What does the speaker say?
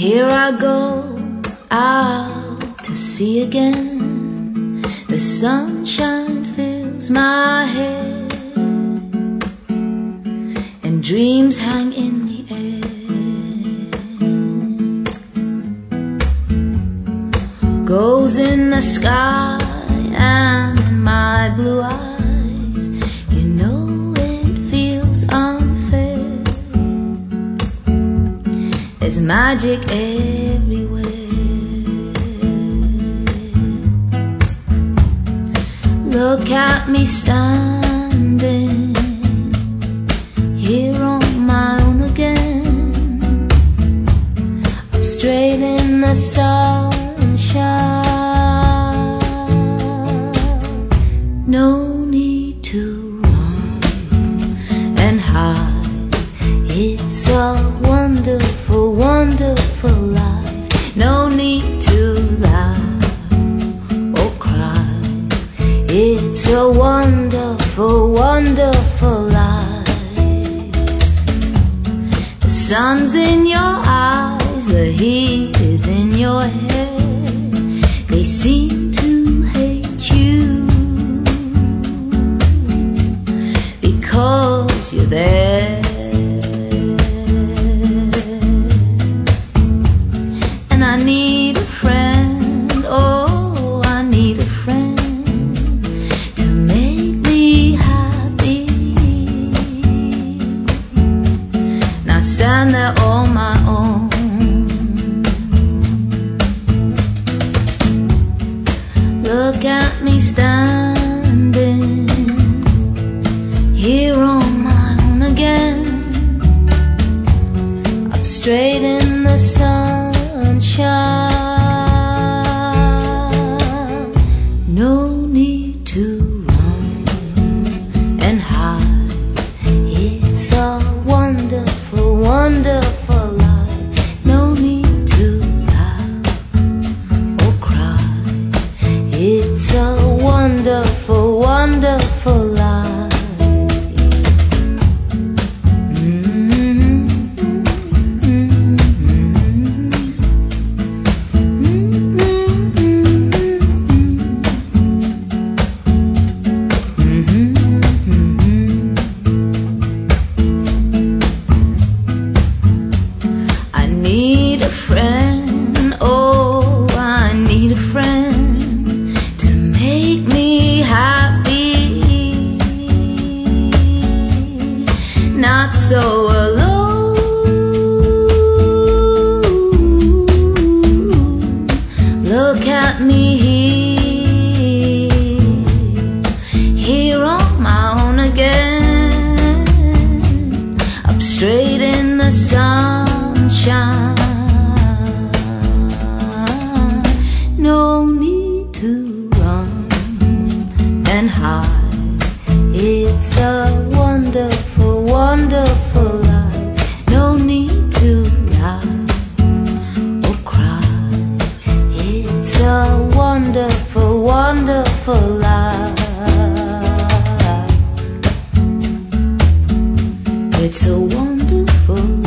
Here I go out to sea again. The sunshine fills my head, and dreams hang in the air. Goals in the sky and in my blue eyes, you know it feels unfair. There's magic everywhere. Look at me standing here on my own again. I'm straight in the sunshine. No need to run and hide. It's a wonderful, wonderful life. No need to laugh or cry. It's a wonderful, wonderful life. The sun's in your eyes, the heat is in your head. They seem to hate you because you're there. And I need a friend, oh, I need a friend to make me happy. Not stand there on my own. Look at me standing here on my own again. Up straight in the sunshine. No need to run and hide. It's a wonderful, wonderful life. No need to laugh or cry. It's a wonderful, wonderful life. I need a friend, oh, I need a friend to make me happy. Not so alone. Look at me here on my own again. Up straight in the sunshine. No need to run and hide. It's a wonderful, wonderful life. No need to laugh or cry. It's a wonderful, wonderful life. It's a wonderful